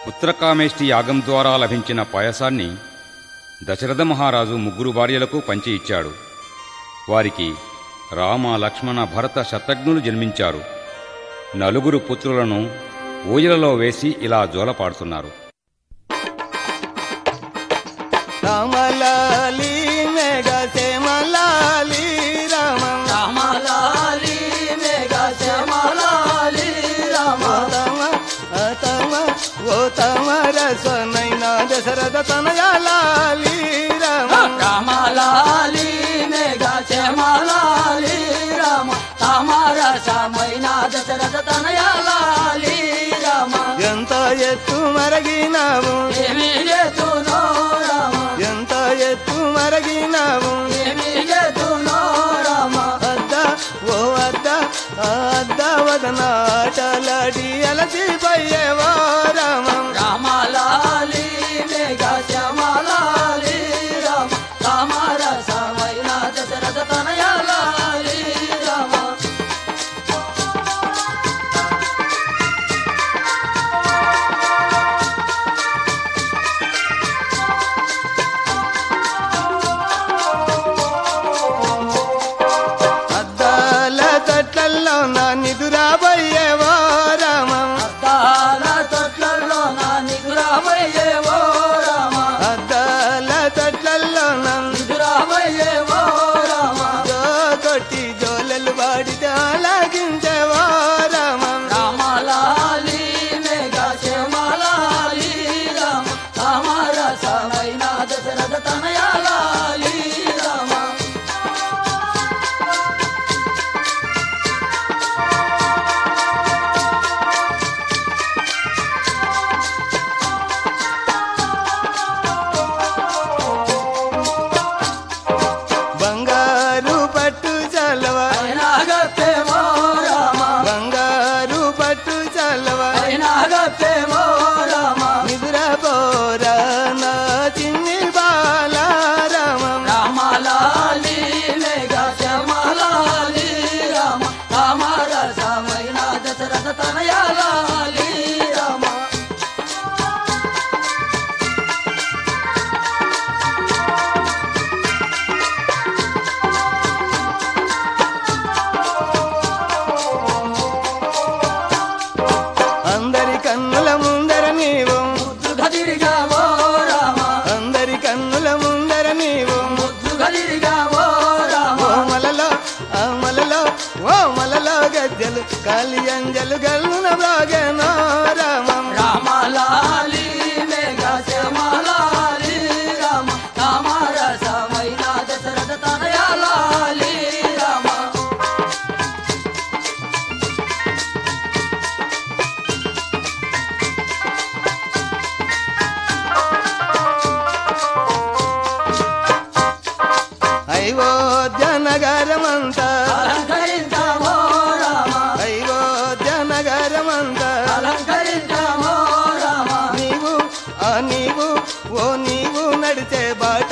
పుత్రకామేష్టి యాగం ద్వారా లభించిన పాయసాన్ని దశరథ మహారాజు ముగ్గురు భార్యలకు పంచి ఇచ్చాడు. వారికి రామ, లక్ష్మణ, భరత, శత్రుఘ్నులు జన్మించారు. నలుగురు పుత్రులను ఊయలలో వేసి ఇలా జోలపాడుతున్నారు. రామలాలి మేఘ శ్యామలాలి రామ రామలాలి మేఘ శ్యామలాలి రామ ఓ తమ రసనైనా దశరథ తనయాలి రామ రామలాలి మేఘ శ్యామలాలి రామ తామరసమైన దశరథ తనయాలి రామ ఎంత ఎత్తు మరగినావు ఏమి చేతునో రామ ఎంత ఎత్తు మరగినావు ఏమి చేతునో రామ అద్ద వదనాటలాడి అలసిపోయేవా రామ రామలాలి మేఘ శ్యామలాలి రామ తామరసమైన దశరథ తనయాలి రామ అద్దాల తట్లల్లో నా నిదురాబోయేవా రామ అద్దాల తొట్లలో నా నిదురాబోయేవో రామ అద్దాల తట్లల్లో నా నిదురాబోయేవో రామ కొట్టి జోలలు వాడితే అలాగించేవా రామ రామలాలి మేఘ శ్యామలాలి రామ తామరసమైన దశరథ తనయాలి రామ బంగారు పట్టు చలవ అయినాగత్తేమో రామ బంగారు పట్టు చలవ అయినాగత్తేమో రామ నిదురపోరా నా చిన్ని బాల రామ రామలాలి మేఘ శ్యామలాలి రామ తామరసమైన దశరథ తనయాలి రామ అందరి కన్నుల ముందర నీవు ముద్దుగా తిరిగావో రామ అందరి కన్నుల ముందర నీవు ముద్దుగా తిరిగావో రామ ఓ మలలో గజ్జలు కాలి అంజలు గల్లున బాగేనో రామం రామలాలి మేఘ శ్యామలాలి రామ తామరసమైన దశరథ తనయాలి రామ అయోధ్య నగరమంతా అలంకరించావో రామ అయోధ్య నగరమంతా అలంకరించావో రామ నీవు నీవు నడిచే బాడి